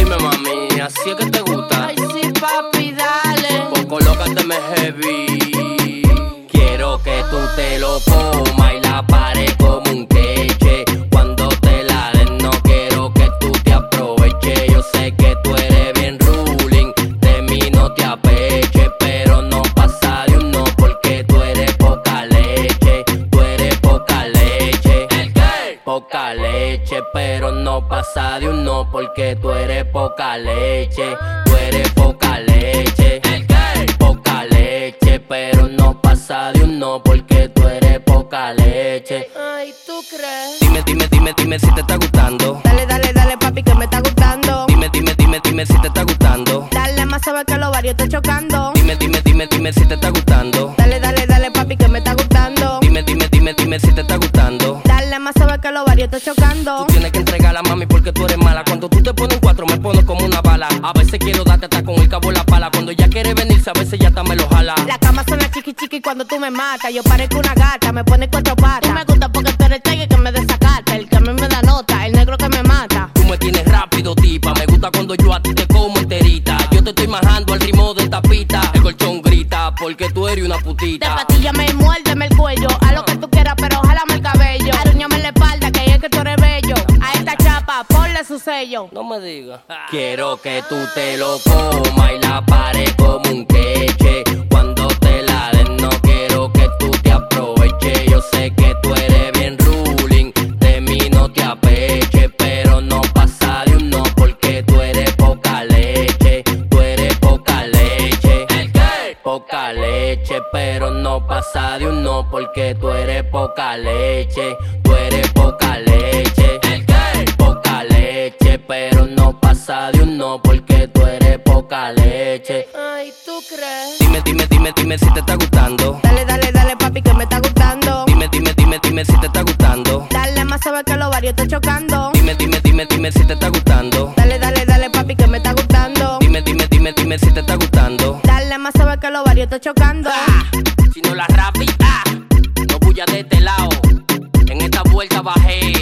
Dime mami, ¿así es que te gusta? Ay sí papi, dale. Pues colócateme heavy. Quiero que tú te lo comas y la pared como un queche. Cuando te la den no quiero que tú te aproveches. Yo sé que tú eres bien ruling, de mí no te apeches, pero no pasa de un no porque tú eres poca leche. Tú eres poca leche. ¿El qué? Poca leche, pero no pasa de un no porque tú eres poca leche. Tú eres poca leche. ¿El qué? Poca leche, pero no pasa de un no porque tú eres poca leche. Ay, ¿tú crees? Dime si te está gustando. Dale, dale, dale papi que me está gustando. Dime si te está gustando. Dale más sabe que los varios está chocando. Dime si te está gustando. Dale, dale, dale papi que me está gustando. Dime si te está gustando. Dale más sabe que los varios está chocando. Tú tienes que entregarla, mami, porque tú eres mala. Cuando tú te pones en cuatro, me pones como una bala. A veces quiero darte hasta con el cabo en la pala. Cuando ya quiere venirse, a veces ya hasta me lo jala. La cama suena chiqui chiqui cuando tú me matas. Yo parezco una gata, me pone cuatro patas. Tú me gusta porque tú eres tigre que me desacata. El que a mí me da nota, el negro que me mata. Tú me tienes rápido, tipa. Me gusta cuando yo a ti te como enterita. Yo te estoy majando al ritmo de tapita. El colchón grita porque tú eres una De putita. patilla muérdeme el cuello. A lo que tú quieras, pero jálame el cabello. Arúñame la espalda, que es que tú eres bello. A esta chapa, ponle su sello. No me digas. Quiero que tú te lo comas y la pared como un queche. Cuando te la den no quiero que tú te aproveches. Yo sé que tú eres bien ruling, de mí no te apeches, pero no pasa de un no porque tú eres poca leche. Tú eres poca leche. ¿El qué? Poca leche, pero no pasa de un no porque tú eres poca leche. Tú eres poca leche. ¿El qué? Poca leche, pero no pasa de un no porque tú eres poca leche. Ay, ¿tú crees? Dime si te está gustando. Dale, dale, dale papi que me está gustando. Dime si te está gustando. Dale más sabe que los varios está chocando. Dime si te está gustando. Dale, dale, dale papi que me está gustando. Dime si te está gustando. Dale más sabe que los varios está chocando. Si no la rapita, no bulla de este lado. En esta vuelta bajé